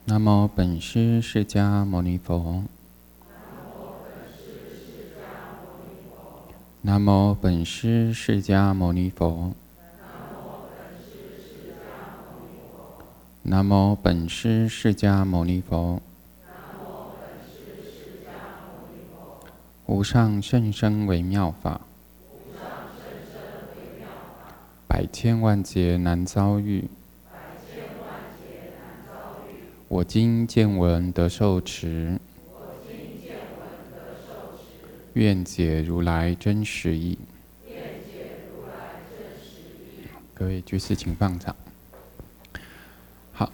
南无本师释迦牟尼佛。南无本师释迦牟尼佛。南无本师释迦牟尼佛。无上甚深微妙法，百千万劫难遭遇。我今见闻得受持，愿解如来真实义。各位居士请放掌。好，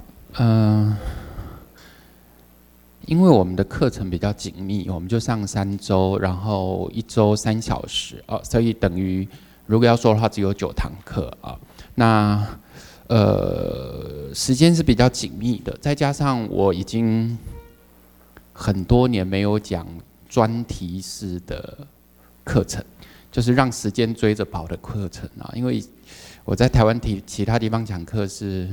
因为我们的课程比较紧密，我们就上3周，然后1周3小时啊，所以等于如果要说的话，只有9堂课啊。那时间是比较紧密的，再加上我已经很多年没有讲专题式的课程，就是让时间追着跑的课程啊。因为我在台湾其他地方讲课是，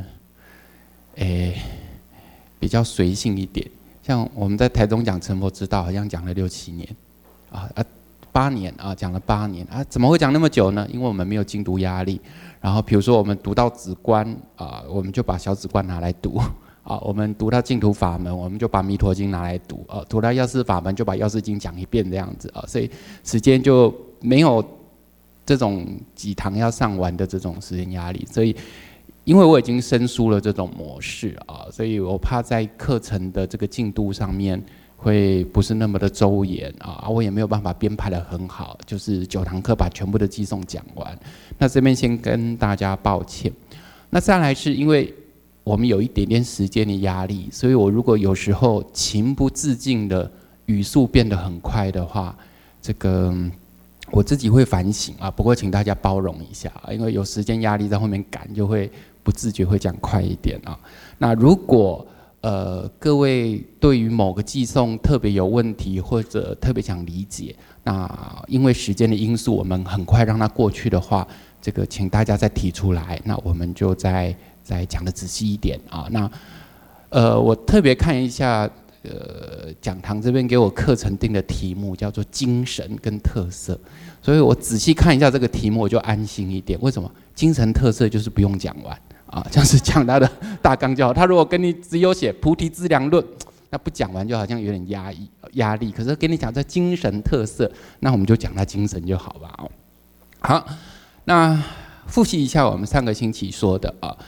比较随性一点。像我们在台中讲成佛之道，好像讲了6、7年，8年啊，讲了8年啊，怎么会讲那么久呢？因为我们没有精读压力。然后比如说我们读到止观啊，我们就把小止观拿来读啊；我们读到净土法门，我们就把弥陀经拿来读啊；读到药师法门，就把药师经讲一遍这样子啊。所以时间就没有这种几堂要上完的这种时间压力。所以因为我已经生疏了这种模式啊，所以我怕在课程的这个进度上面会不是那么的周延啊，我也没有办法编排得很好，就是9堂课把全部的偈颂讲完。那这边先跟大家抱歉。那再来是因为我们有一点点时间的压力，所以我如果有时候情不自禁的语速变得很快的话，这个我自己会反省啊。不过请大家包容一下，因为有时间压力在后面赶，就会不自觉会讲快一点啊。那如果各位对于某个偈颂特别有问题，或者特别想理解，那因为时间的因素，我们很快让它过去的话，这个请大家再提出来，那我们就再讲得仔细一点啊。那我特别看一下讲堂这边给我课程定的题目叫做精神跟特色，所以我仔细看一下这个题目，我就安心一点。为什么？精神特色就是不用讲完。就是讲他的大纲就好。他如果跟你只有写菩提资粮论，那不讲完就好像有点压力。可是跟你讲这精神特色，那我们就讲他精神就好吧。好，那复习一下我们上个星期说的啊，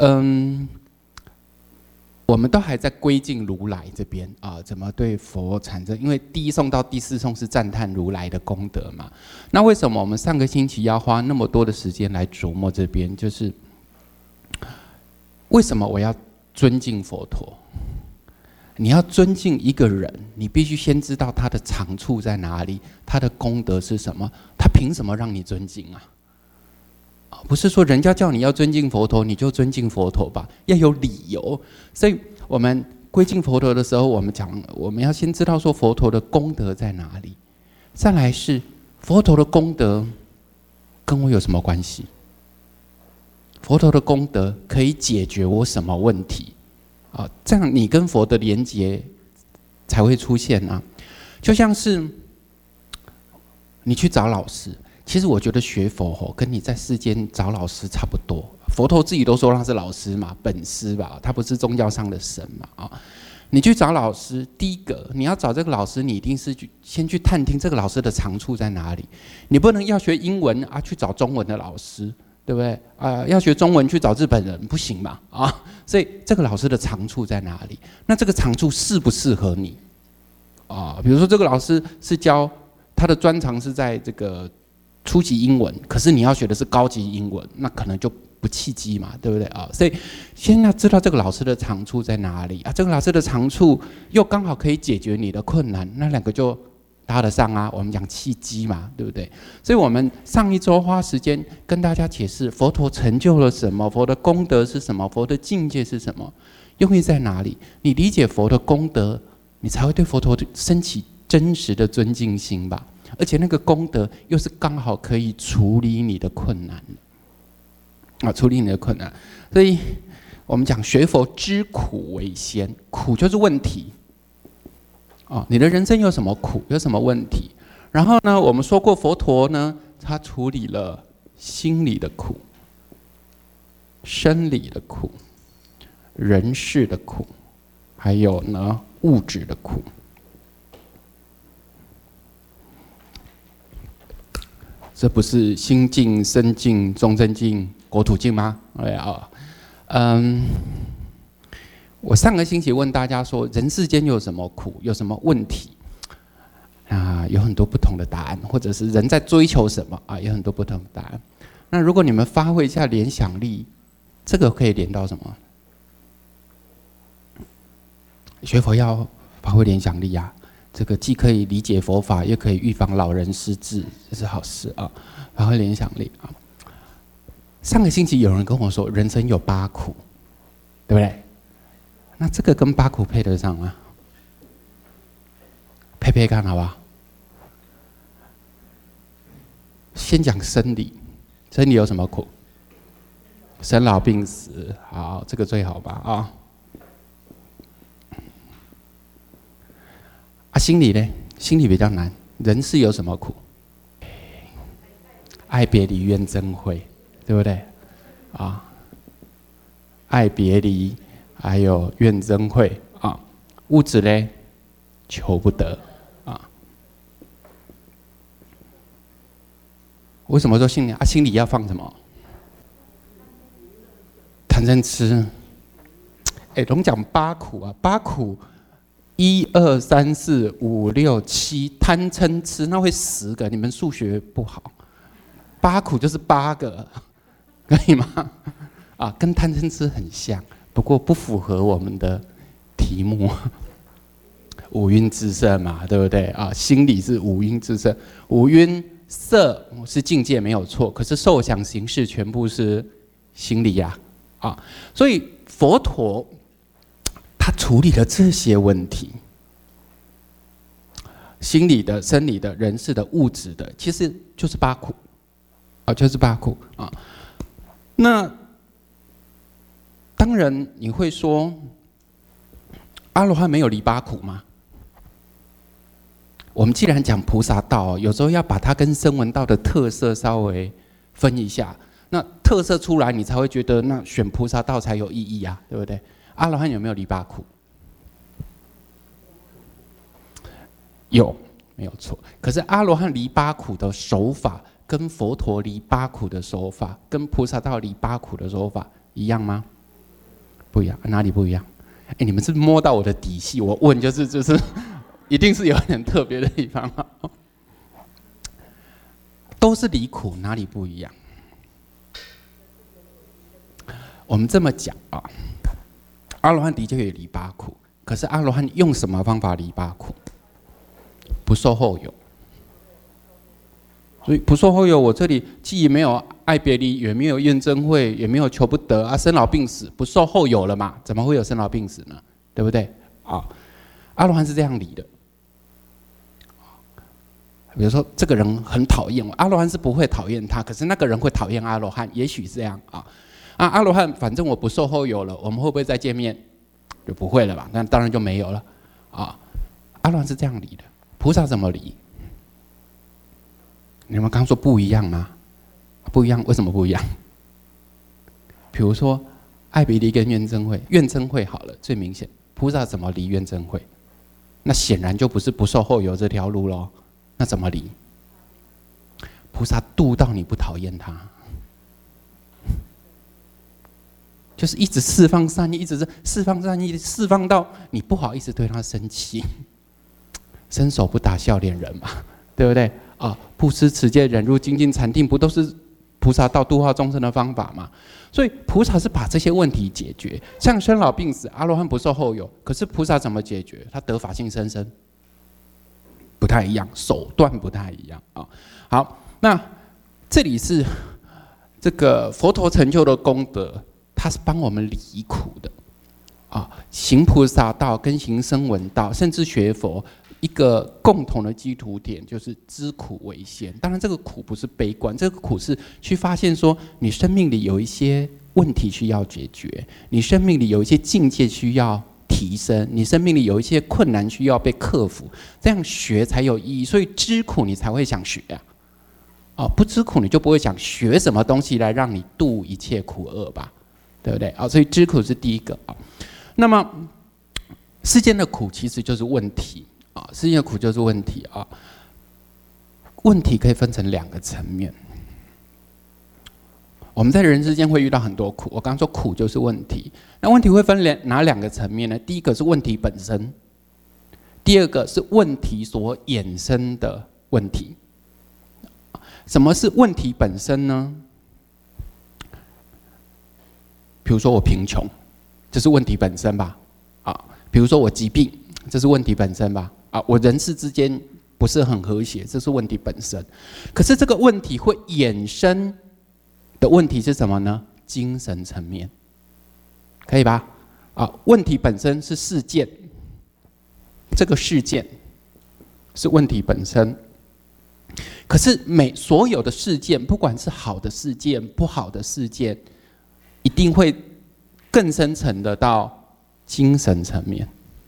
我们都还在归敬如来这边啊，怎么对佛产生？因为第1颂到第4颂是赞叹如来的功德嘛。那为什么我们上个星期要花那么多的时间来琢磨这边？就是为什么我要尊敬佛陀？你要尊敬一个人，你必须先知道他的长处在哪里，他的功德是什么，他凭什么让你尊敬啊？不是说人家叫你要尊敬佛陀，你就尊敬佛陀吧，要有理由。所以我们归敬佛陀的时候，我们要先知道说佛陀的功德在哪里，再来是佛陀的功德跟我有什么关系？佛陀的功德可以解决我什么问题啊？这样你跟佛的连结才会出现啊。就像是你去找老师，其实我觉得学佛跟你在世间找老师差不多。佛陀自己都说他是老师嘛，本师吧，他不是宗教上的神嘛啊。你去找老师，第一个你要找这个老师，你一定是先去探听这个老师的长处在哪里。你不能要学英文啊去找中文的老师。对不对要学中文去找日本人不行嘛所以这个老师的长处在哪里？那这个长处适不适合你比如说这个老师是教他的专长是在这个初级英文，可是你要学的是高级英文，那可能就不契机嘛，对不对所以先要知道这个老师的长处在哪里这个老师的长处又刚好可以解决你的困难，那2个就搭得上啊，我们讲契机嘛，对不对？所以我们上1周花时间跟大家解释佛陀成就了什么，佛的功德是什么，佛的境界是什么，用意在哪里？你理解佛的功德，你才会对佛陀升起真实的尊敬心吧。而且那个功德又是刚好可以处理你的困难处理你的困难。所以我们讲学佛知苦为先，苦就是问题。你的人生有什么苦，有什么问题？然后呢，我们说过佛陀呢，他处理了心理的苦、生理的苦、人事的苦，还有呢物质的苦。这不是心净、身净、众生净、国土净吗？我上个星期问大家说，人世间有什么苦，有什么问题？有很多不同的答案，或者是人在追求什么有很多不同的答案。那如果你们发挥一下联想力，这个可以连到什么？学佛要发挥联想力这个既可以理解佛法，又可以预防老人失智，这是好事发挥联想力上个星期有人跟我说，人生有8苦，对不对？那这个跟8苦配得上吗？配配看好不好？先讲生理，生理有什么苦？生老病死，好，这个最好吧心理呢？心理比较难。人世有什么苦？爱别离怨憎会，对不对？爱别离，还有怨憎会物质呢？求不得为什么说心理心理要放什么？贪嗔痴。龙讲8苦8苦，1、2、3、4、5、6、7，贪嗔痴，那会10个。你们数学不好，8苦就是8个，可以吗？跟贪嗔痴很像，不过不符合我们的题目。五蕴炽盛嘛，对不对心理是五蕴炽盛，五蕴色是境界没有错，可是受想行识全部是心理所以佛陀他处理了这些问题，心理的、生理的、人事的、物质的，其实就是8苦就是8苦那当然你会说，阿罗汉没有离8苦吗？我们既然讲菩萨道有时候要把它跟声闻道的特色稍微分一下。那特色出来，你才会觉得那选菩萨道才有意义对不对？阿罗汉有没有离8苦？有，没有错。可是阿罗汉离8苦的手法，跟佛陀离8苦的手法，跟菩萨道离8苦的手法一样吗？不一样，哪里不一样？你们是摸到我的底细，我问就是一定是有点特别的地方都是离苦，哪里不一样？我们这么讲阿罗汉的确也离8苦，可是阿罗汉用什么方法离8苦？不受后有。所以不受后有，我这里既没有爱别离，也没有怨憎会，也没有求不得生老病死，不受后有了嘛？怎么会有生老病死呢？对不对阿罗汉是这样离的。比如说这个人很讨厌我，阿罗汉是不会讨厌他，可是那个人会讨厌阿罗汉，也许是这样阿罗汉反正我不受后有了，我们会不会再见面？就不会了吧？那当然就没有了阿罗汉是这样离的，菩萨怎么离？你们刚说不一样吗？不一样，为什么不一样？比如说爱别离跟怨憎会，怨憎会好了，最明显，菩萨怎么离怨憎会？那显然就不是不受后有这条路咯。那怎么离？菩萨度到你不讨厌他，就是一直释放善意，一直是释放善意，释放到你不好意思对他生气，伸手不打笑脸人嘛，对不对布施、持戒、忍辱、精进、禅定，不都是菩萨道度化众生的方法吗？所以菩萨是把这些问题解决，像生老病死，阿罗汉不受后有，可是菩萨怎么解决？他得法性生生。不太一样，手段不太一样好，那这里是这个佛陀成就的功德，他是帮我们离苦的行菩萨道跟行声闻道，甚至学佛，一个共同的基础点就是知苦为先。当然，这个苦不是悲观，这个苦是去发现说你生命里有一些问题需要解决，你生命里有一些境界需要提升，你生命里有一些困难需要被克服，这样学才有意义。所以知苦你才会想学啊，不知苦你就不会想学什么东西来让你度一切苦厄吧，对不对啊？所以知苦是第一个啊。那么世间的苦其实就是问题啊，世间的苦就是问题啊。问题可以分成两个层面。我们在人之间会遇到很多苦，我刚刚说苦就是问题，那问题会分哪两个层面呢？第一个是问题本身，第二个是问题所衍生的问题。什么是问题本身呢？比如说我贫穷，这是问题本身吧？啊，比如说我疾病，这是问题本身吧？啊，我人事之间不是很和谐，这是问题本身。可是这个问题会衍生的问题是什么呢？精神层面，可以吧？啊，问题本身是事件，这个事件是问题本身。可是所有的事件，不管是好的事件、不好的事件，一定会更深层的到精神层面。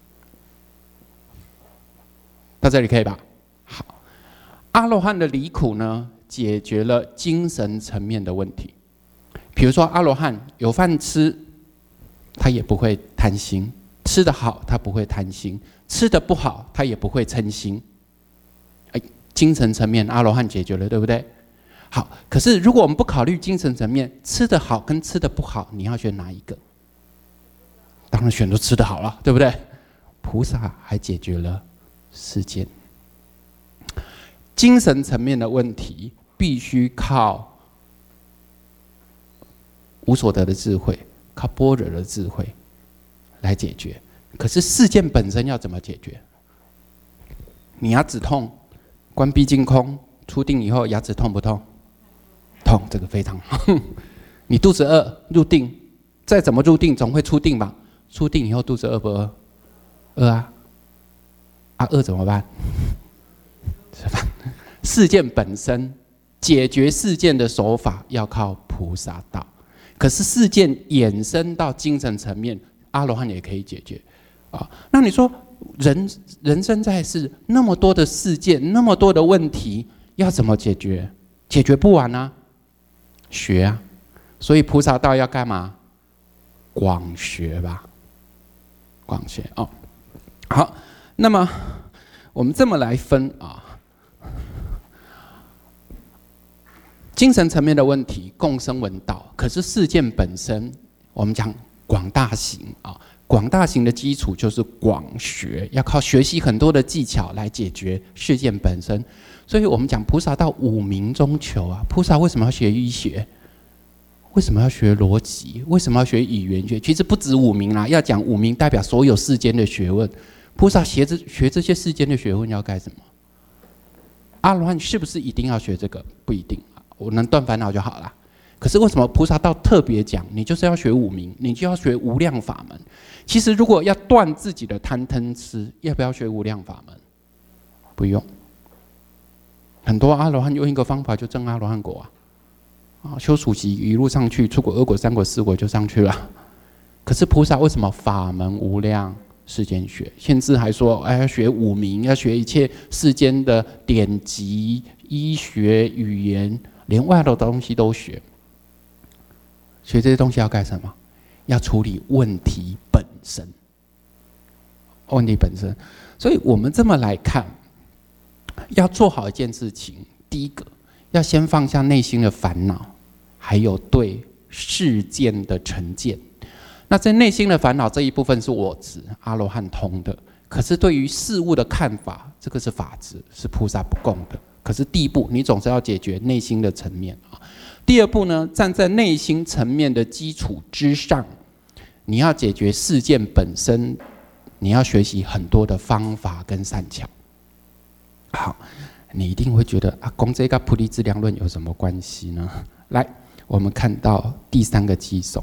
到这里可以吧？好，阿罗汉的离苦呢，解决了精神层面的问题。比如说，阿罗汉有饭吃，他也不会贪心；吃得好，他不会贪心；吃得不好，他也不会嗔心。精神层面，阿罗汉解决了，对不对？好，可是如果我们不考虑精神层面，吃得好跟吃得不好，你要选哪一个？当然选择吃得好了，对不对？菩萨还解决了世间精神层面的问题，必须靠无所得的智慧，靠般若的智慧来解决。可是事件本身要怎么解决？你牙齿痛，关闭净空，出定以后牙齿痛不痛？痛，这个非常好。你肚子饿，入定，再怎么入定，总会出定吧？出定以后肚子饿不饿？饿啊！啊，饿怎么办？吃饭。事件本身解决事件的手法要靠菩萨道，可是事件衍生到精神层面，阿罗汉也可以解决啊。那你说人生在世，那么多的事件，那么多的问题，要怎么解决？解决不完啊，学啊。所以菩萨道要干嘛？广学吧，广学哦。好，那么我们这么来分啊。精神层面的问题，共生闻道。可是事件本身，我们讲广大行啊，广大行的基础就是广学，要靠学习很多的技巧来解决事件本身。所以我们讲菩萨道五明中求啊。菩萨为什么要学医学？为什么要学逻辑？为什么要学语言学？其实不止五明啦，要讲五明代表所有世间的学问。菩萨学这些世间的学问要干什么？阿罗汉是不是一定要学这个？不一定。我能断烦恼就好了。可是为什么菩萨道特别讲，你就是要学五明，你就要学无量法门？其实如果要断自己的贪嗔痴，要不要学无量法门？不用。很多阿罗汉用一个方法就证阿罗汉果啊，修属习一路上去，出果、二果、三果、四果就上去了。可是菩萨为什么法门无量？世间学，甚至还说，哎，要学五明，要学一切世间的典籍、医学、语言，连外的东西都学。学这些东西要干什么？要处理问题本身。问题本身，所以我们这么来看，要做好一件事情，第一个要先放下内心的烦恼，还有对事件的成见。那在内心的烦恼这一部分是我执，阿罗汉通的。可是对于事物的看法，这个是法执，是菩萨不共的。可是第一步，你总是要解决内心的层面啊。第二步呢，站在内心层面的基础之上，你要解决事件本身，你要学习很多的方法跟善巧。好，你一定会觉得啊，讲这个菩提资粮论有什么关系呢？来，我们看到第三个基颂。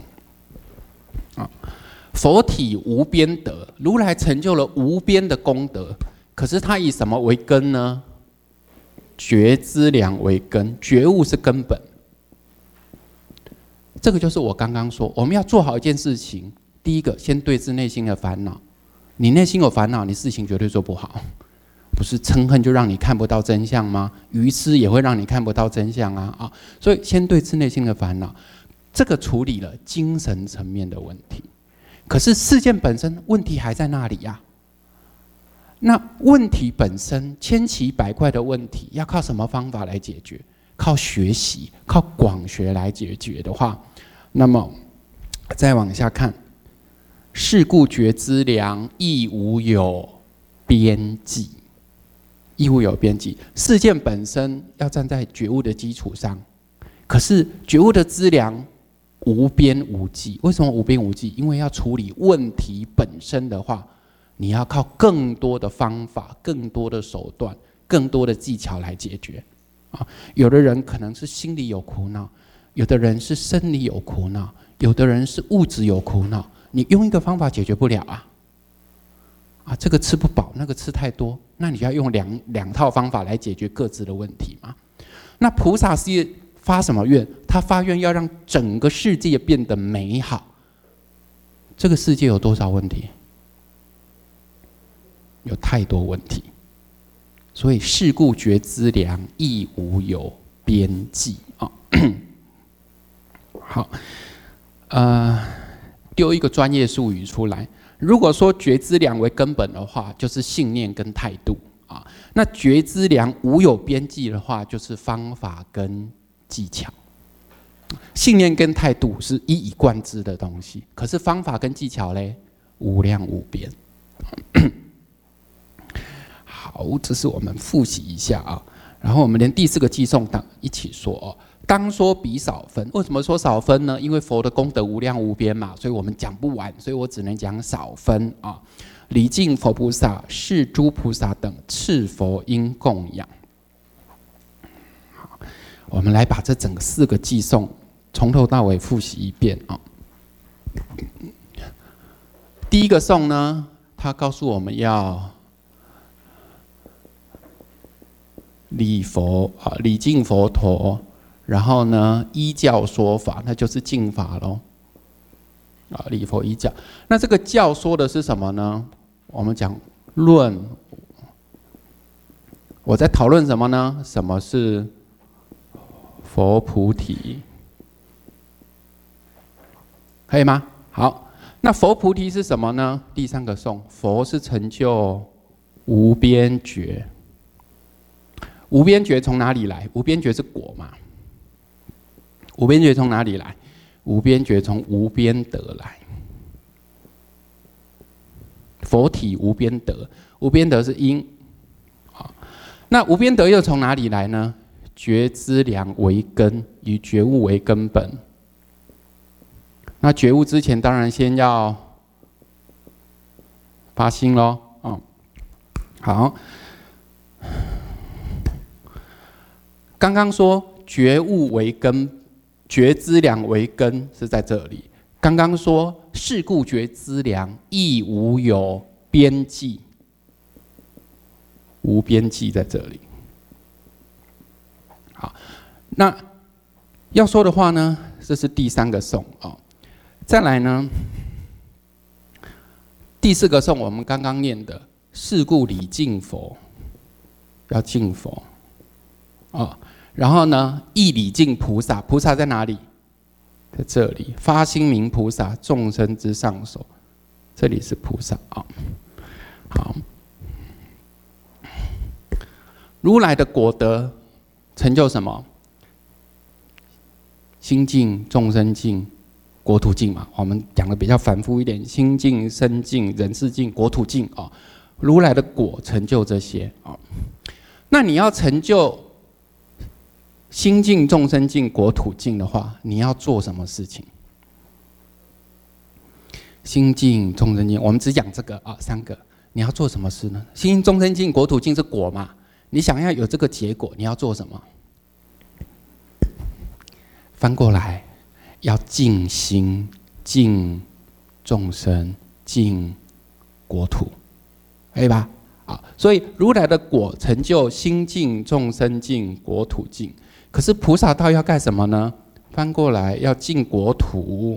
佛体无边德，如来成就了无边的功德，可是他以什么为根呢？觉资粮为根，觉悟是根本。 这个就是我刚刚说，我们要做好一件事情，第一个先对治内心的烦恼。你内心有烦恼，你事情绝对做不好。不是嗔恨就让你看不到真相吗？愚痴也会让你看不到真相啊！所以先对治内心的烦恼，这个处理了精神层面的问题。可是事件本身问题还在那里呀。那问题本身千奇百怪的问题，要靠什么方法来解决？靠学习，靠广学来解决的话，那么再往下看，是故觉资粮亦无有边际。亦无有边际，事件本身要站在觉悟的基础上，可是觉悟的资粮无边无际。为什么无边无际？因为要处理问题本身的话，你要靠更多的方法、更多的手段、更多的技巧来解决。有的人可能是心理有苦恼，有的人是生理有苦恼，有的人是物质有苦恼。你用一个方法解决不了啊！这个吃不饱，那个吃太多，那你就要用两套方法来解决各自的问题嘛。那菩萨是发什么愿？他发愿要让整个世界变得美好。这个世界有多少问题？有太多问题。所以是故觉资粮亦无有边际啊。好，丢一个专业术语出来。如果说觉资粮为根本的话，就是信念跟态度啊。那觉资粮无有边际的话，就是方法跟技巧。信念跟态度是一以贯之的东西，可是方法跟技巧嘞，无量无边。好，这是我们复习一下啊。然后我们连第4个偈颂一起说哦。当说彼少分，为什么说少分呢？因为佛的功德无量无边嘛，所以我们讲不完，所以我只能讲少分啊。礼敬佛菩萨，是诸菩萨等次佛应供养。好，我们来把这整个4个偈颂从头到尾复习一遍啊。第一个颂呢，他告诉我们要礼佛啊，礼敬佛陀。然后呢，依教说法，那就是敬法咯。礼佛依教。那这个教说的是什么呢？我们讲论，我在讨论什么呢？什么是佛菩提？可以吗？好，那佛菩提是什么呢？第3个颂，佛是成就无边觉。无边觉从哪里来？无边觉是果嘛。无边觉从哪里来？无边觉从无边德来。佛体无边德，无边德是因。那无边德又从哪里来呢？觉资粮为根，以觉悟为根本。那觉悟之前，当然先要发心咯。好，刚刚说觉悟为根。觉资粮为根是在这里。刚刚说是故觉资粮亦无有边际，无边际在这里。好，那要说的话呢，这是第3个颂啊。再来呢，第4个颂我们刚刚念的是故礼敬佛，要敬佛啊。然后呢，亦礼敬菩萨，菩萨在哪里？在这里，发心名菩萨，众生之上首，这里是菩萨啊。好，如来的果德成就什么？心净、众生净、国土净嘛。我们讲的比较反复一点，心净、身净、人世净、国土净啊。如来的果成就这些啊。那你要成就心净、众生净、国土净的话，你要做什么事情？心净、众生净，我们只讲这个啊，3个。你要做什么事呢？心净、众生净、国土净是果嘛？你想要有这个结果，你要做什么？翻过来，要净心、净众生、净国土，可以吧？啊，所以如来的果成就心净、众生净、国土净。可是菩萨道要干什么呢？ 翻过来要净国土，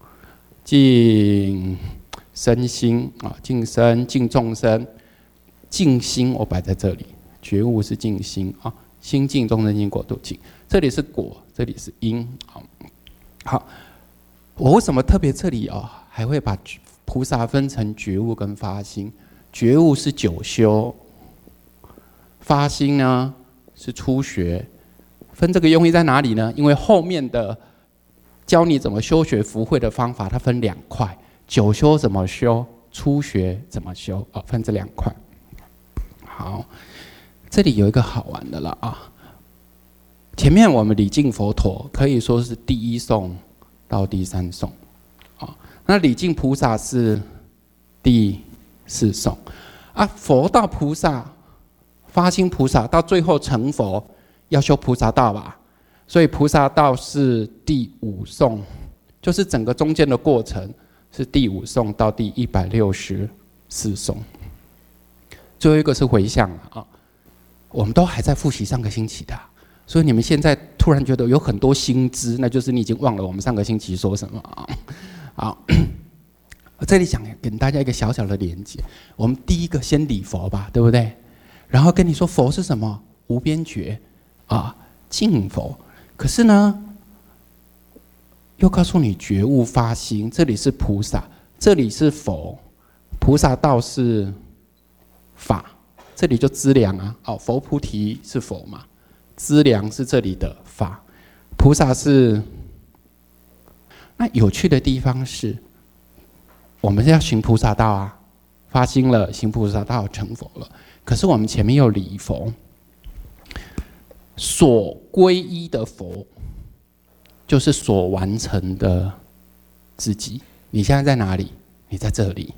净身心啊，净身、净众生、净心，我摆在这里。觉悟是净心啊，心净众生净国土净。这里是果，这里是因。好，我为什么特别这里还会把菩萨分成觉悟跟发心？觉悟是九修，发心呢是初学。分这个用意在哪里呢？因为后面的教你怎么修学福慧的方法，它分2块：九修怎么修，初学怎么修分这2块。好，这里有一个好玩的了啊。前面我们礼敬佛陀可以说是第1颂到第3颂啊，那礼敬菩萨是第4颂啊。佛道菩萨、发心菩萨到最后成佛，要修菩萨道吧，所以菩萨道是第5颂，就是整个中间的过程是第5颂到第164颂。最后一个是回向啊，我们都还在复习上个星期的，所以你们现在突然觉得有很多新知，那就是你已经忘了我们上个星期说什么啊。好，我这里想给大家一个小小的连结，我们第一个先礼佛吧，对不对？然后跟你说佛是什么？无边觉啊，净佛。可是呢，又告诉你觉悟发心，这里是菩萨，这里是佛，菩萨道是法，这里就资粮啊。佛菩提是佛嘛，资粮是这里的法，菩萨是。那有趣的地方是，我们要行菩萨道啊，发心了，行菩萨道成佛了。可是我们前面有礼佛，所皈依的佛，就是所完成的自己。你现在在哪里？你在这里。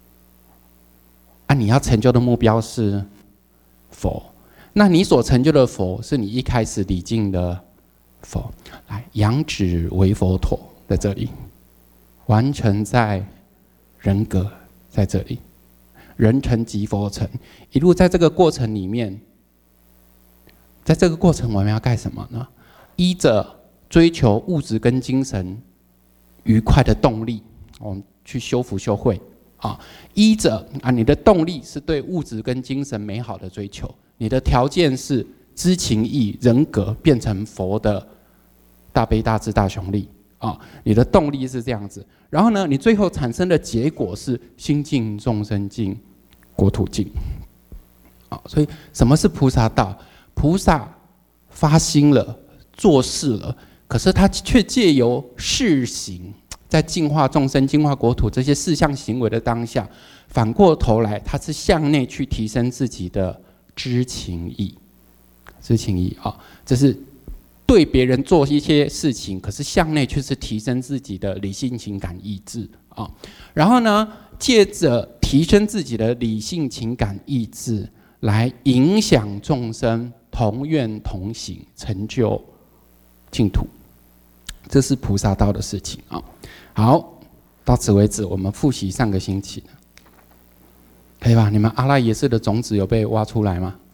你要成就的目标是佛，那你所成就的佛，是你一开始礼敬的佛。来，仰止为佛陀，在这里，完成在人格，在这里，人成即佛成，一路在这个过程里面，在这个过程我们要干什么呢？依着追求物质跟精神愉快的动力，我们去修福修慧啊。依着你的动力是对物质跟精神美好的追求，你的条件是知情意人格变成佛的大悲大智大雄力啊，你的动力是这样子。然后呢，你最后产生的结果是心净众生净国土净啊。所以什么是菩萨道？菩萨发心了，做事了，可是他却借由事行，在净化众生、净化国土这些事项行为的当下，反过头来，他是向内去提升自己的知情意。知情意啊，这是对别人做一些事情，可是向内却是提升自己的理性情感意志啊。然后呢，借着提升自己的理性情感意志，来影响众生同愿同行，成就净土。这是菩萨道的事情啊。好，到此为止，我们复习上个星期的，可以吧？你们阿赖耶识的种子有被挖出来吗？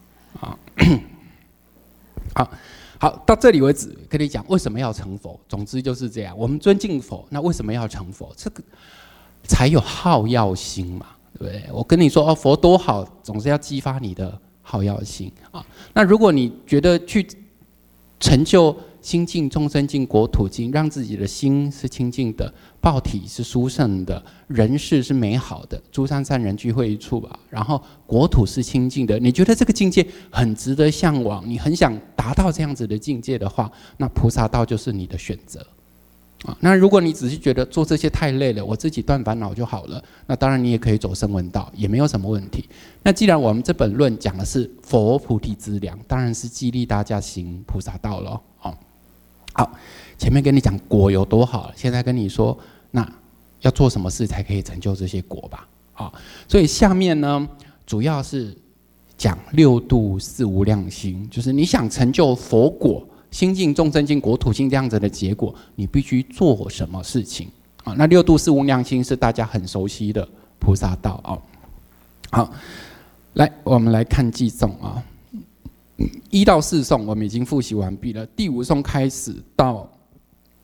好，到这里为止，跟你讲为什么要成佛。总之就是这样，我们尊敬佛，那为什么要成佛？这个才有好药心嘛，对不对？我跟你说佛多好，总是要激发你的好药心啊。那如果你觉得去成就心净众生净国土净，让自己的心是清净的，报体是殊胜的，人世是美好的，诸山善人聚会一处吧，然后国土是清净的，你觉得这个境界很值得向往，你很想达到这样子的境界的话，那菩萨道就是你的选择啊。那如果你只是觉得做这些太累了，我自己断烦恼就好了，那当然你也可以走声闻道，也没有什么问题。那既然我们这本论讲的是佛菩提资粮，当然是激励大家行菩萨道了哦。好，前面跟你讲果有多好，现在跟你说，那要做什么事才可以成就这些果吧？所以下面呢，主要是讲六度四无量心，就是你想成就佛果、心净众生净国土净这样子的结果，你必须做什么事情啊？那六度四无量心是大家很熟悉的菩萨道啊。好，来，我们来看偈颂啊。1到4颂我们已经复习完毕了，第5颂开始到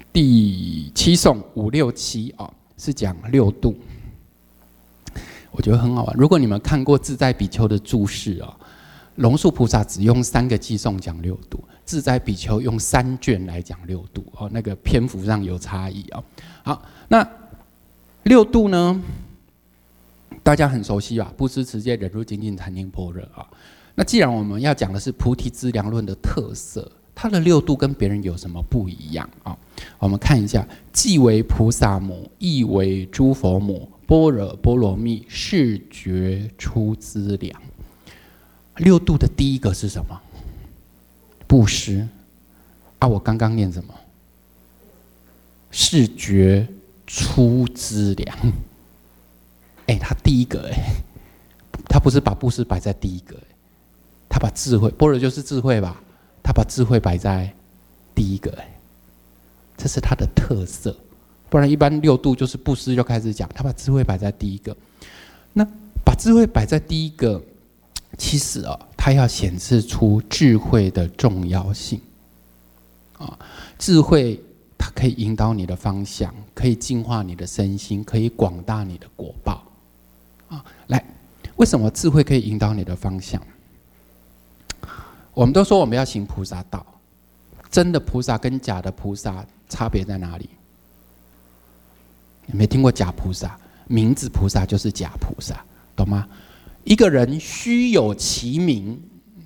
第七颂567啊，是讲6度。我觉得很好玩。如果你们看过自在比丘的注释啊，龙树菩萨只用3个偈颂讲6度，自在比丘用3卷来讲6度哦，那个篇幅上有差异啊。好，那6度呢，大家很熟悉吧？布施、持戒、忍辱、精进、禅定、般若啊。那既然我们要讲的是菩提资粮论的特色，它的6度跟别人有什么不一样啊？我们看一下：既为菩萨母，亦为诸佛母。般若波罗蜜，是觉出资粮。6度的第一个是什么？布施啊！我刚刚念什么？是觉出资粮。他第一个他不是把布施摆在第一个他把智慧，般若就是智慧吧？他把智慧摆在第一个这是他的特色。不然一般6度就是布施就开始讲，他把智慧摆在第一个。那把智慧摆在第一个，其实他要显示出智慧的重要性智慧它可以引导你的方向，可以净化你的身心，可以广大你的果报来，为什么智慧可以引导你的方向？我们都说我们要行菩萨道，真的菩萨跟假的菩萨差别在哪里？你没听过假菩萨？名字菩萨就是假菩萨，懂吗？一个人虚有其名，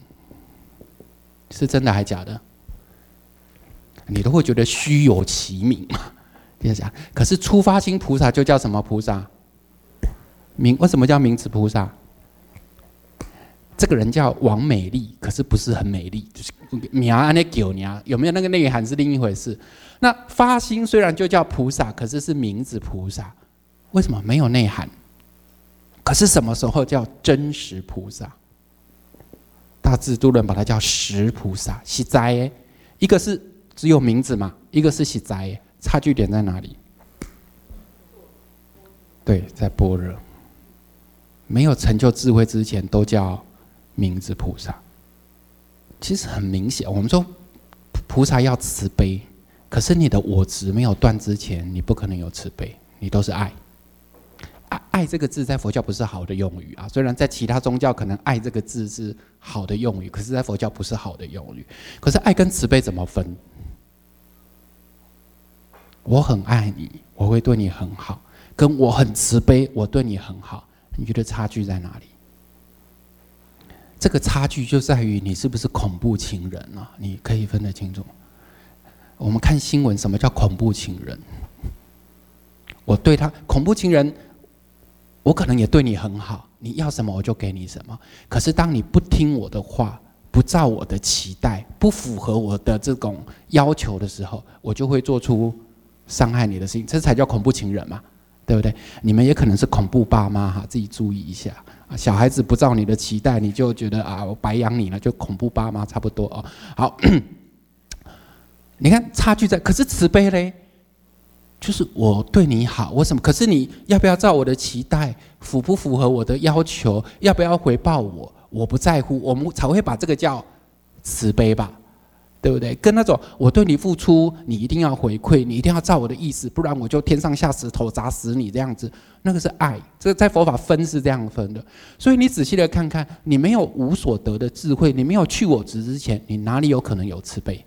是真的还假的？你都会觉得虚有其名嘛？可是初发心菩萨就叫什么菩萨？为什么叫名字菩萨？这个人叫王美丽，可是不是很美丽，就是名安那叫你有没有那个内涵是另一回事。那发心虽然就叫菩萨，可是是名字菩萨，为什么没有内涵？可是什么时候叫真实菩萨？大智度论把它叫实菩萨，实在耶。一个是只有名字嘛，一个是实在耶，差距点在哪里？对，在般若。没有成就智慧之前，都叫名字菩萨。其实很明显，我们说菩萨要慈悲，可是你的我执没有断之前，你不可能有慈悲，你都是爱。爱这个字在佛教不是好的用语啊，虽然在其他宗教可能爱这个字是好的用语，可是在佛教不是好的用语。可是爱跟慈悲怎么分？我很爱你，我会对你很好，跟我很慈悲，我对你很好，你觉得差距在哪里？这个差距就在于你是不是恐怖情人啊？你可以分得清楚。我们看新闻，什么叫恐怖情人？我对他恐怖情人，我可能也对你很好，你要什么我就给你什么。可是当你不听我的话，不照我的期待，不符合我的这种要求的时候，我就会做出伤害你的事情，这才叫恐怖情人嘛，对不对？你们也可能是恐怖爸妈哈，自己注意一下。小孩子不照你的期待，你就觉得我白养你了，就恐怖爸妈差不多哦。好，你看差距在，可是慈悲嘞，就是我对你好，为什么？可是你要不要照我的期待，符不符合我的要求？要不要回报我？我不在乎，我们才会把这个叫慈悲吧。对不对？跟那种我对你付出，你一定要回馈，你一定要照我的意思，不然我就天上下石头砸死你这样子，那个是爱。这个在佛法分是这样分的。所以你仔细的看看，你没有无所得的智慧，你没有去我执之前，你哪里有可能有慈悲？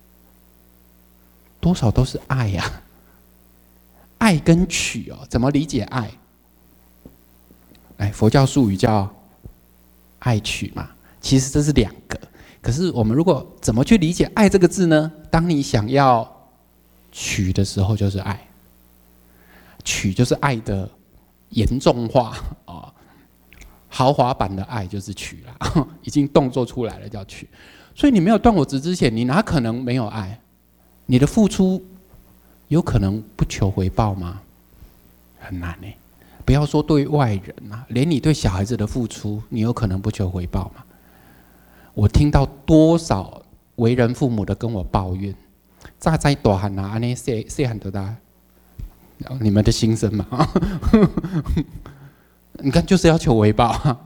多少都是爱呀。爱跟取怎么理解爱？佛教术语叫爱取嘛，其实这是两个。可是我们如果怎么去理解爱这个字呢？当你想要取的时候，就是爱。取就是爱的严重化豪华版的爱就是取啦，已经动作出来了叫取。所以你没有断我执之前，你哪可能没有爱？你的付出有可能不求回报吗？很难不要说对外人连你对小孩子的付出，你有可能不求回报吗？我听到多少为人父母的跟我抱怨，早在大汉安尼细汉多大，你们的心声嘛？你看就是要求回报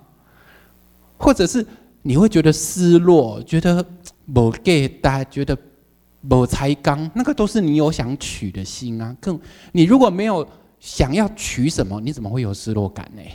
或者是你会觉得失落，觉得没给大家觉得没才刚，那个都是你有想取的心啊。你如果没有想要取什么，你怎么会有失落感呢？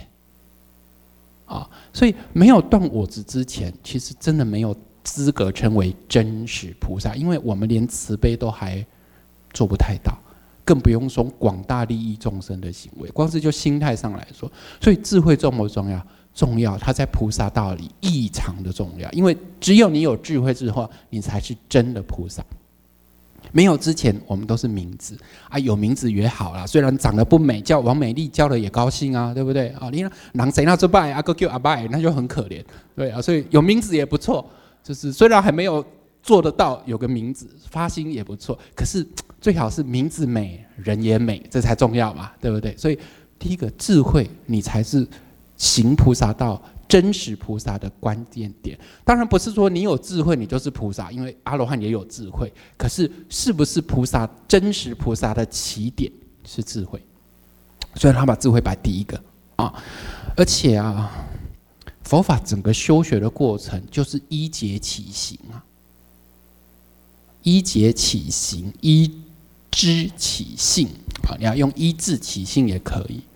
所以没有断我执之前，其实真的没有资格称为真实菩萨，因为我们连慈悲都还做不太到，更不用说广大利益众生的行为。光是就心态上来说，所以智慧重不重要？重要，它在菩萨道里异常的重要。因为只有你有智慧之后，你才是真的菩萨。没有之前，我们都是名字啊，有名字也好啦。虽然长得不美，叫王美丽，叫了也高兴啊，对不对啊？你人谁那这拜啊，个叫阿拜，那就很可怜，对啊。所以有名字也不错，就是虽然还没有做得到有个名字，发心也不错，可是最好是名字美，人也美，这才重要嘛，对不对？所以第一个智慧，你才是行菩萨道。真实菩萨的关键点，当然不是说你有智慧你就是菩萨，因为阿罗汉也有智慧。可是是不是菩萨真实菩萨的起点是智慧？所以他把智慧摆第一个啊，而且啊，佛法整个修学的过程就是依节起行啊，依节起行，依知起性啊，你要用依智起性也可以，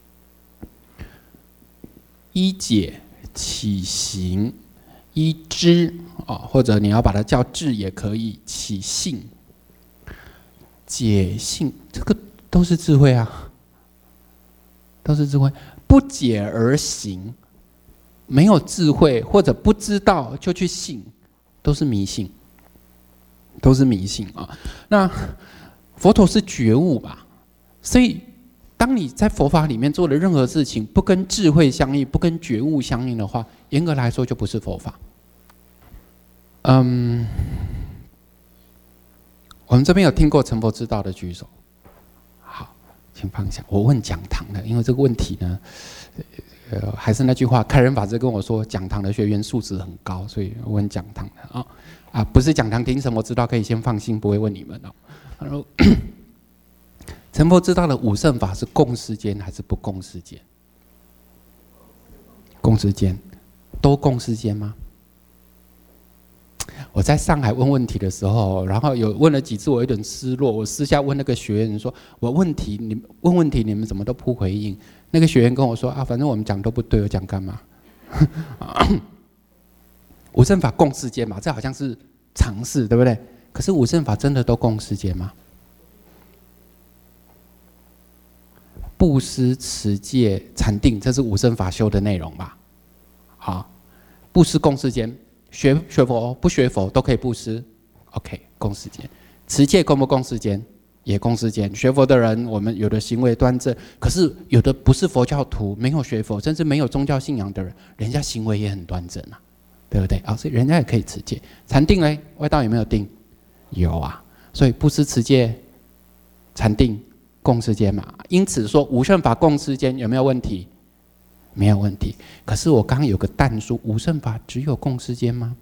依节起行，依知或者你要把它叫智也可以，起性、解性，这个都是智慧啊，都是智慧。不解而行，没有智慧或者不知道就去信，都是迷信，都是迷信啊。那佛陀是觉悟吧，所以。当你在佛法里面做的任何事情不跟智慧相应，不跟觉悟相应的话，严格来说就不是佛法。我们这边有听过成佛之道的举手。好，请放下。我问讲堂的，因为这个问题呢，还是那句话，开人法师跟我说，讲堂的学员素质很高，所以我问讲堂的不是讲堂听什么知道可以先放心，不会问你们哦。成佛之道的五圣法是共世间还是不共世间？共世间，都共世间吗？我在上海问问题的时候，然后有问了几次，我有点失落。我私下问那个学员说：“我问问题，你们怎么都不回应？”那个学员跟我说：“反正我们讲都不对，我讲干嘛？”五圣法共世间嘛，这好像是常识，对不对？可是五圣法真的都共世间吗？布施、持戒、禅定，这是五圣法修的内容吧？好，布施共世间，学佛不学佛都可以布施 ，OK， 共世间。持戒共不共世间？也共世间。学佛的人，我们有的行为端正，可是有的不是佛教徒，没有学佛，甚至没有宗教信仰的人，人家行为也很端正啊，对不对？所以人家也可以持戒。禅定嘞，外道有没有定？有啊。所以布施、持戒、禅定。共世间嘛，因此说五圣法共世间有没有问题？没有问题。可是我刚刚有个但书，五圣法只有共世间吗？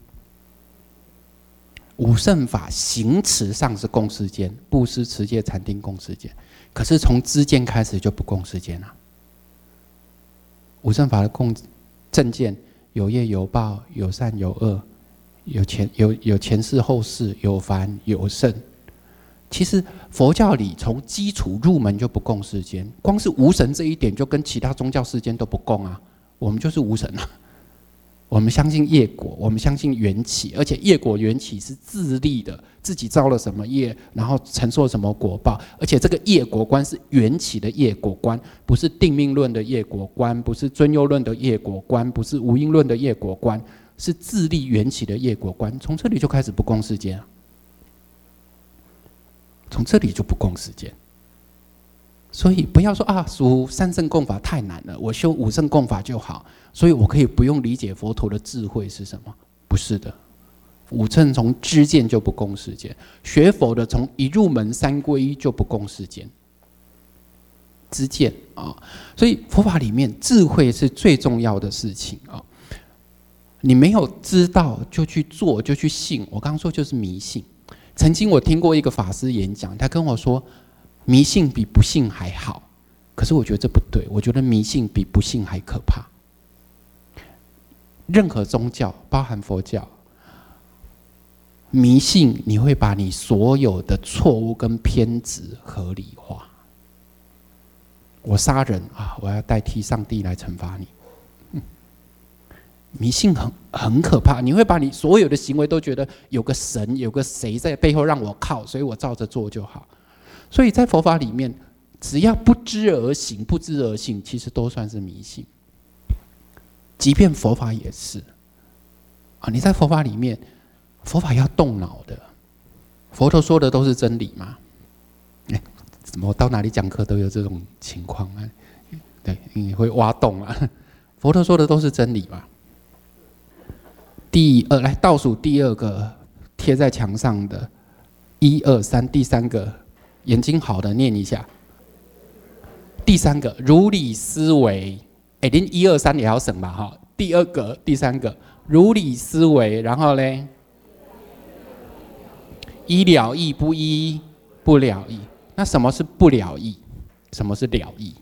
五圣法行持上是共世间，布施、持戒、禅定共世间，可是从知见开始就不共世间了。五圣法的共正见有业有报，有善有恶，有前世后世，有凡有圣。其实佛教里从基础入门就不共世间，光是无神这一点就跟其他宗教世间都不共啊。我们就是无神啊，我们相信业果，我们相信缘起，而且业果缘起是自立的，自己造了什么业，然后承受什么果报，而且这个业果观是缘起的业果观，不是定命论的业果观，不是尊优论的业果观，不是无因论的业果观，是自立缘起的业果观。从这里就开始不共世间啊。从这里就不共世间，所以不要说修三圣共法太难了，我修五圣共法就好，所以我可以不用理解佛陀的智慧是什么？不是的，五圣从知见就不共世间，学佛的从一入门三皈依就不共世间，知见所以佛法里面智慧是最重要的事情你没有知道就去做就去信，我刚刚说就是迷信。曾经我听过一个法师演讲，他跟我说，迷信比不信还好。可是我觉得这不对，我觉得迷信比不信还可怕。任何宗教，包含佛教， 迷信，你会把你所有的错误跟偏执合理化。我杀人啊，我要代替上帝来惩罚你。迷信很可怕，你会把你所有的行为都觉得有个神，有个谁在背后让我靠，所以我照着做就好。所以在佛法里面，只要不知而行、不知而信，其实都算是迷信。即便佛法也是啊，你在佛法里面，佛法要动脑的。佛陀说的都是真理吗？怎么到哪里讲课都有这种情况啊？对，你会挖洞啊。佛陀说的都是真理嘛？来倒数第二个贴在墙上的，1、2、3，第三个眼睛好的念一下。第三个如理思维，您1、2、3也要省吧哈。第二个、第三个如理思维，然后嘞，依了义不依不了义。那什么是不了义？什么是了义？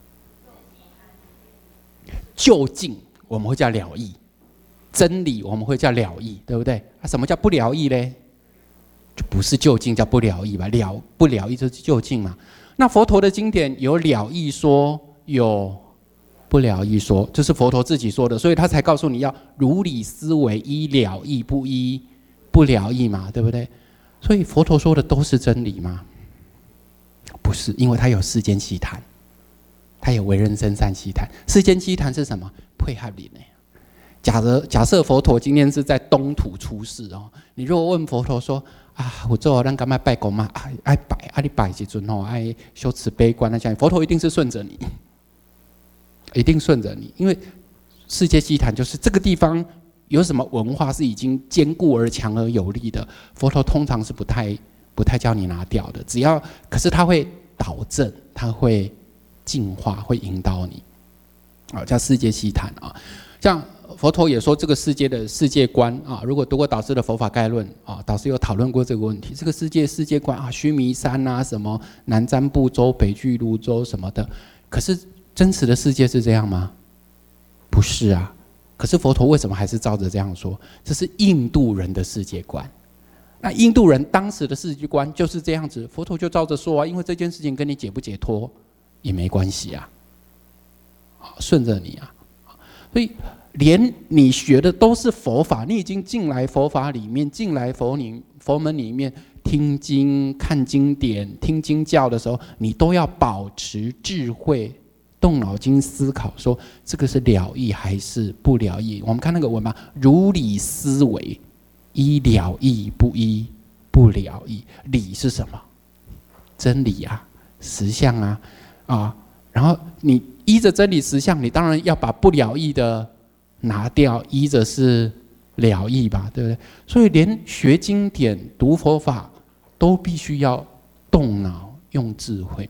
就近我们会叫了义。真理我们会叫了义，对不对？什么叫不了义呢？就不是就近，叫不了义吧？不了义就是就近嘛。那佛陀的经典有了义说，有不了义说，这是佛陀自己说的，所以他才告诉你要如理思维，依了义不依不了义嘛，对不对？所以佛陀说的都是真理吗？不是，因为他有世间奇谈，他有为人生善奇谈。世间奇谈是什么？配合你呢？假设佛陀今天是在东土出世哦，你如果问佛陀说啊，我做咱干嘛拜公嘛？爱拜，你拜时阵哦，爱修慈悲观那些，佛陀一定是顺着你，一定顺着你，因为世界奇谈就是这个地方有什么文化是已经坚固而强而有力的，佛陀通常是不太叫你拿掉的，可是他会导正，他会净化，会引导你，啊，叫世界奇谈啊，像。佛陀也说，这个世界的世界观啊，如果读过导师的佛法概论啊，导师有讨论过这个问题。这个世界观啊，须弥山啊，什么南瞻部洲、北俱泸州什么的，可是真实的世界是这样吗？不是啊。可是佛陀为什么还是照着这样说？这是印度人的世界观。那印度人当时的世界观就是这样子，佛陀就照着说啊，因为这件事情跟你解不解脱也没关系啊，顺着你啊，所以。连你学的都是佛法，你已经进来佛法里面，进来佛门里面听经、看经典、听经教的时候，你都要保持智慧，动脑筋思考，说这个是了义还是不了义？我们看那个文嘛，如理思维，依了义不依不了义。理是什么？真理啊，实相啊，然后你依着真理实相，你当然要把不了义的。拿掉，依着是了义吧，对不对？所以连学经典、读佛法，都必须要动脑、用智慧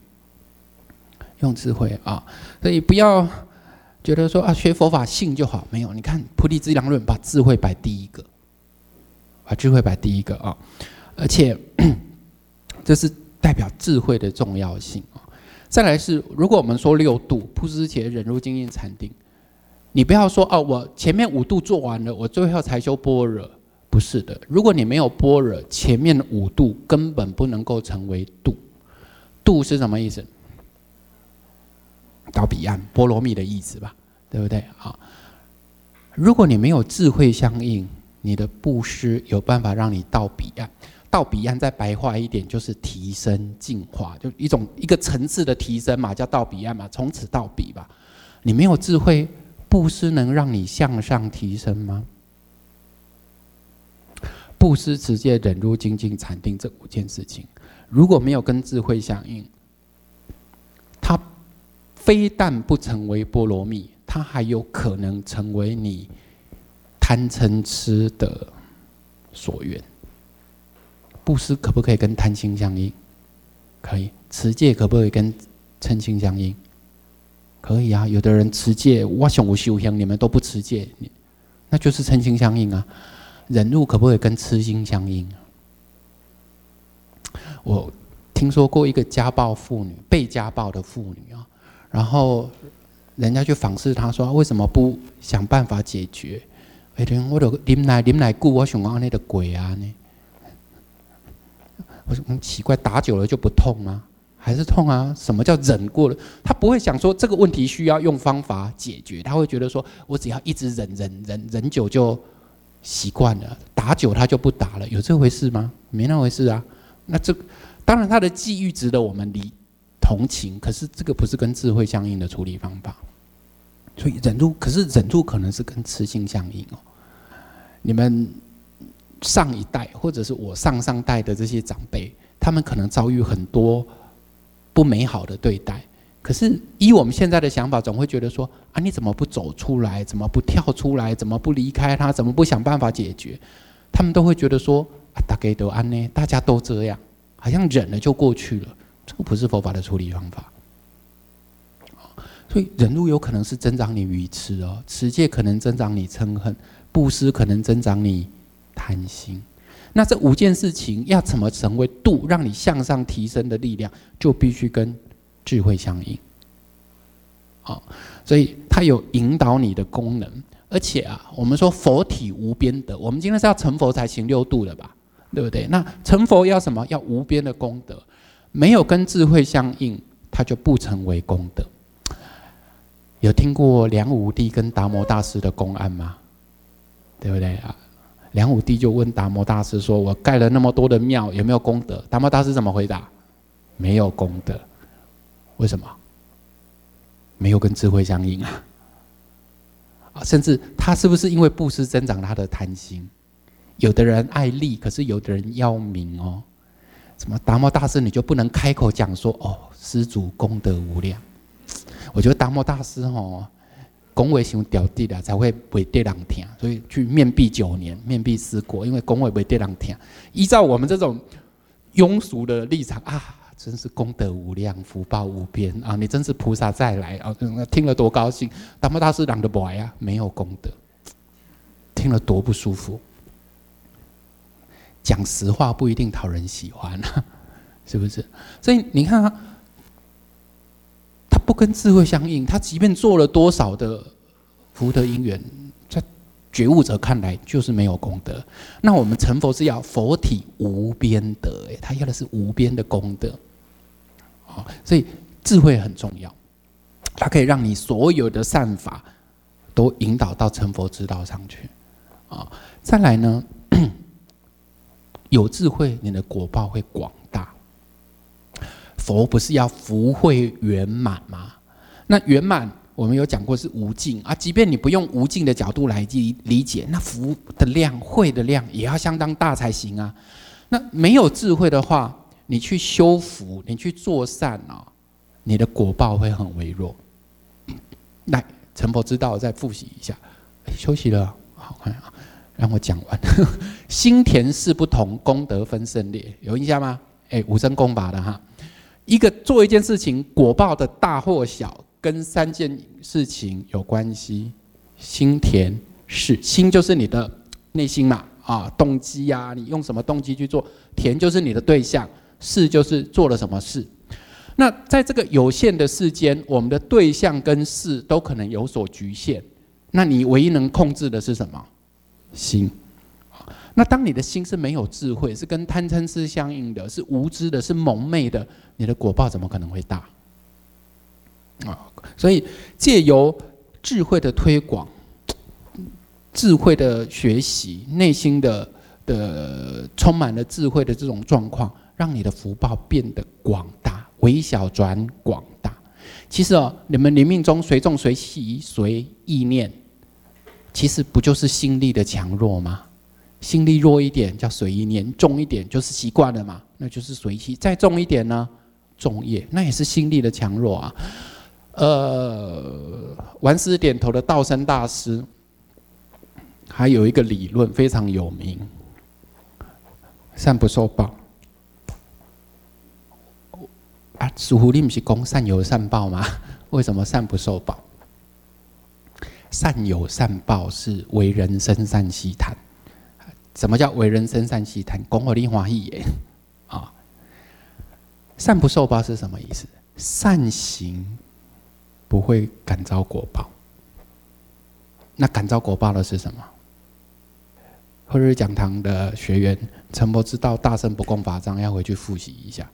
啊！所以不要觉得说啊，学佛法信就好，没有。你看《菩提资粮论》把智慧摆第一个，啊！而且这是代表智慧的重要性啊！再来是，如果我们说6度，布施、戒、忍、辱、精进、禅、定。你不要说哦，我前面5度做完了，我最后才修般若，不是的。如果你没有般若，前面的5度根本不能够成为度。度是什么意思？到彼岸，波罗蜜的意思吧，对不对？好，如果你没有智慧相应，你的布施有办法让你到彼岸。到彼岸再白话一点，就是提升进化，就一个层次的提升嘛，叫到彼岸嘛，从此到彼吧。你没有智慧。布施能让你向上提升吗？布施、持戒、忍辱、精进、禅定这5件事情，如果没有跟智慧相应，它非但不成为波罗蜜，它还有可能成为你贪嗔痴的所缘。布施可不可以跟贪心相应？可以。持戒可不可以跟嗔心相应？可以啊，有的人持戒，我想我修行，你们都不持戒，那就是嗔心相应啊。忍辱可不可以跟痴心相应？我听说过一个被家暴的妇女啊，然后人家去访视她说，为什么不想办法解决？我就啉来久，我想讲安尼就过啊呢。 我说奇怪，打久了就不痛吗？还是痛啊？什么叫忍过了？他不会想说这个问题需要用方法解决，他会觉得说我只要一直忍久就习惯了，打久他就不打了，有这回事吗？没那回事啊。那这当然他的际遇值得我们同情，可是这个不是跟智慧相应的处理方法。所以可是忍住可能是跟痴心相应哦。你们上一代或者是我上上代的这些长辈，他们可能遭遇很多不美好的对待，可是以我们现在的想法，总会觉得说啊，你怎么不走出来？怎么不跳出来？怎么不离开他？怎么不想办法解决？他们都会觉得说啊，大家都安呢，大家都这样，好像忍了就过去了。这个不是佛法的处理方法。所以忍辱有可能是增长你愚痴哦，持戒可能增长你嗔恨，布施可能增长你贪心。那这5件事情要怎么成为度，让你向上提升的力量，就必须跟智慧相应。所以它有引导你的功能。而且啊，我们说佛体无边德，我们今天是要成佛才行6度的吧，对不对？那成佛要什么？要无边的功德，没有跟智慧相应，它就不成为功德。有听过梁武帝跟达摩大师的公案吗？对不对啊？梁武帝就问达摩大师说：“我盖了那么多的庙，有没有功德？”达摩大师怎么回答？没有功德。为什么？没有跟智慧相应啊！甚至他是不是因为布施增长他的贪心？有的人爱利，可是有的人要名哦。什么达摩大师你就不能开口讲说哦，施主功德无量？我觉得达摩大师恭维伤掉地了，才会袂得人听，所以去面壁9年，面壁思过，因为恭维袂得人听。依照我们这种庸俗的立场啊，真是功德无量，福报无边啊！你真是菩萨再来啊！听了多高兴。达摩大师人都不爱啊，没有功德，听了多不舒服。讲实话不一定讨人喜欢啊，是不是？所以你看啊。他不跟智慧相应，他即便做了多少的福德因缘，在觉悟者看来就是没有功德。那我们成佛是要佛体无边德，他要的是无边的功德。所以智慧很重要，它可以让你所有的善法都引导到成佛之道上去。再来呢，有智慧，你的果报会广大。佛不是要福慧圆满吗？那圆满我们有讲过是无尽啊，即便你不用无尽的角度来理解，那福的量、慧的量也要相当大才行啊。那没有智慧的话，你去修福，你去做善你的果报会很微弱。来，成佛之道再复习一下。休息了，好看啊，让我讲完。心田事不同，功德分胜劣，有印象吗？武僧功法的哈。做一件事情，果报的大或小，跟3件事情有关系。心田事，心就是你的内心嘛，动机啊，你用什么动机去做？田就是你的对象，事就是做了什么事。那在这个有限的世间，我们的对象跟事都可能有所局限。那你唯一能控制的是什么？心。那当你的心是没有智慧，是跟贪嗔痴相应的，是无知的，是蒙昧的，你的果报怎么可能会大？所以借由智慧的推广、智慧的学习、内心的充满了智慧的这种状况，让你的福报变得广大，微小转广大。其实你们临命中随众随喜随意念，其实不就是心力的强弱吗？心力弱一点叫随意念，重一点就是习惯了嘛，那就是随喜。再重一点呢，重业，那也是心力的强弱啊。玩思点头的道生大师，还有一个理论非常有名，善不受报。师父，你不是讲善有善报吗？为什么善不受报？善有善报是为人生善息谈。什么叫为人生善息谈？讲给你欢喜耶善不受报是什么意思？善行不会感遭果报。那感遭果报的是什么？ 慧日讲堂的学员，成佛之道，大乘不共法藏，要回去复习一下。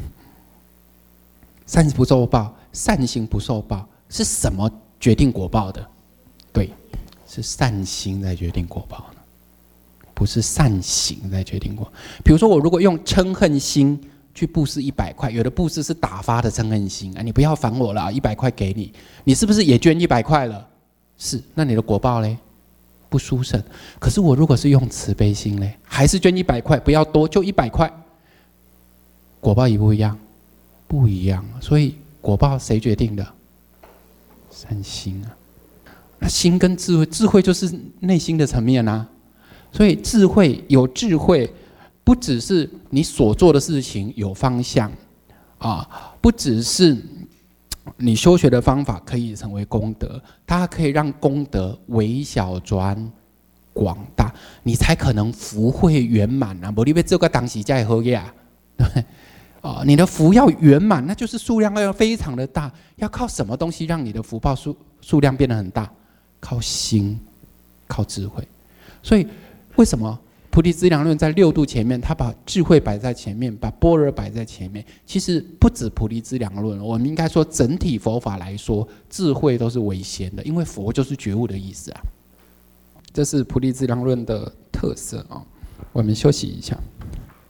善不受报，善行不受报，是什么决定果报的？对，是善心在决定果报的，不是善行在决定果。比如说，我如果用嗔恨心去布施100块，有的布施是打发的嗔恨心啊，你不要烦我了，100块给你，你是不是也捐100块了？是，那你的果报嘞？不殊胜。可是我如果是用慈悲心嘞，还是捐100块，不要多，就100块，果报一不一样？不一样。所以果报谁决定的？善心啊。那心跟智慧，智慧就是内心的层面啊。所以智慧有智慧，不只是你所做的事情有方向啊，不只是你修学的方法可以成为功德，它可以让功德微小转广大，你才可能福慧圆满啊！不然你要做个当时才会好呀，对不对？你的福要圆满，那就是数量要非常的大。要靠什么东西让你的福报数量变得很大？靠心，靠智慧。所以为什么菩提资粮论在6度前面，他把智慧摆在前面，把般若摆在前面？其实不止菩提资粮论，我们应该说整体佛法来说，智慧都是为先的，因为佛就是觉悟的意思啊。这是菩提资粮论的特色啊。我们休息一下。